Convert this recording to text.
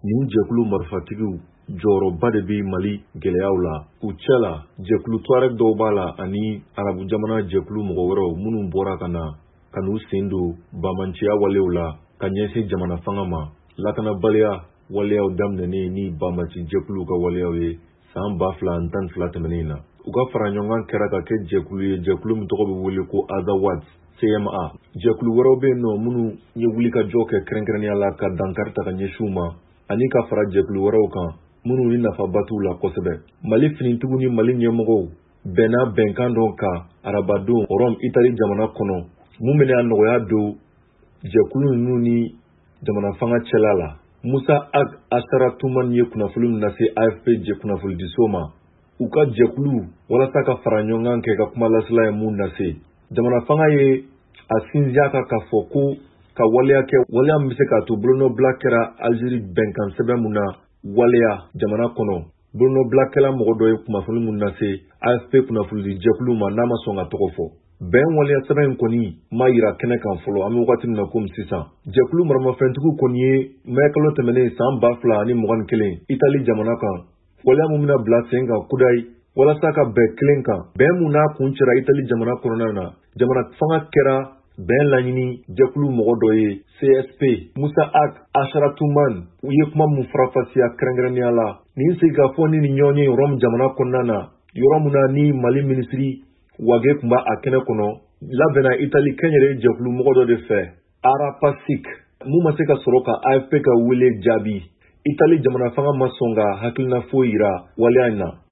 nin jɛkulu marifatigiw jɔyɔrɔba de bɛ Mali gɛlɛyaw la. U cɛ la jɛkulu Tuareg dɔw b'a la ani Arabu jamana jɛkulu mɔgɔ wɛrɛw minnu bɔra ka n'u sen don bamanciya walew la ka ɲɛsin jamana fanga ma. Lakanabaliya waleyaw daminɛnen ni bamanci jɛkulu ka waleyaw ye san 2012 tɛmɛnen na. U ka fara ɲɔgɔn kɛra ka kɛ jɛkulu ye, jɛkulu min tɔgɔ bɛ wele ko Azawad CMA. Jɛkulu wɛrɛw bɛ yen nɔ minnu ye wuli ka jɔ kɛ kɛrɛnkɛrɛnnenya la ka dankari ta ka ɲɛsin u ma ani ka fara jɛkulu wɛrɛw kan minnu ni nafaba t'u la kosɛbɛ. Mali finitigiw ni Mali ɲɛmɔgɔw bɛnna bɛnkan dɔ kan arabadenw Rome Itali jamana kɔnɔ mun bɛna nɔgɔya don jɛkulu ninnu ni jamana fanga cɛla la. Musa Ag Asara Tuman ye kunnafoni min lase AFP jɛ kunnafoni diso ma. U ka jɛkulu walasa ka fara ɲɔgɔn kɛ ka kuma lasela ye mun lase. Jamana fanga ye a sinzia ka fɔ ko ka waleya kɛ waleya min bɛ se k'a to bolonɔbila kɛra Algérie bɛnkan sɛbɛn mun na waleya jamana kɔnɔ. Bolonɔbilakɛla mɔgɔ dɔ ye kunnafoni mun lase AFP kunnafoni jɛkulu ma n'a ma sɔn ka tɔgɔ fɔ. Bɛn waleya sɛbɛn in kɔni ma yira kɛnɛ kan fɔlɔ, an bɛ wagati min na komi sisan. Jɛkulu maramafɛntigiw kɔni ye mai kalo tɛmɛnen san 2021 Itali jamana kan waleya mun bɛna bila sen kan kudayi walasa ka bɛn kelen kan. Bɛn mun n'a kun cɛra Itali jamana kɔnɔna na, jamana fanga kɛra bɛn laɲini jɛkulu mɔgɔ dɔ ye CSP Musa Ag Asara Tuman. U ye kuma mun farafasiya kɛrɛnkɛrɛnnenya la. Nin sigikafɔ ni ɲɔgɔn ye Rome jamana kɔnɔna na, yɔrɔ mun na ni Mali minisiri Wage tun b'a a kɛnɛ kɔnɔ labɛnna Itali kɛnyɛrɛye jɛkulu mɔgɔ dɔ de fɛ, Arapasik, mun ma se ka sɔrɔ ka AFP ka wele jaabi. Itali jamana fanga ma sɔn ka hakilina foyi yira waleya in na.